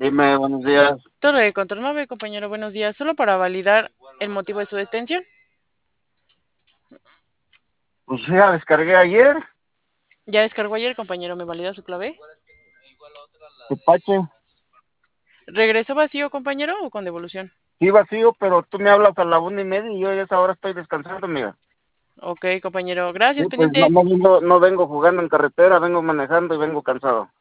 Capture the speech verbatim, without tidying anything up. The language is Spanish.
Dime, buenos días. Torre de Control nueve, compañero, buenos días. Solo para validar el motivo de su detención. Pues sí, la descargué ayer. Ya descargó ayer, compañero, ¿me valida su clave? Tepache. ¿Regresó vacío, compañero, o con devolución? Sí, vacío, pero tú me hablas a la una y media y yo ya a esa hora estoy descansando, amiga. Ok, compañero, Sí, gracias, pues no, pendiente. no, vengo- no vengo jugando en carretera, vengo manejando y vengo cansado.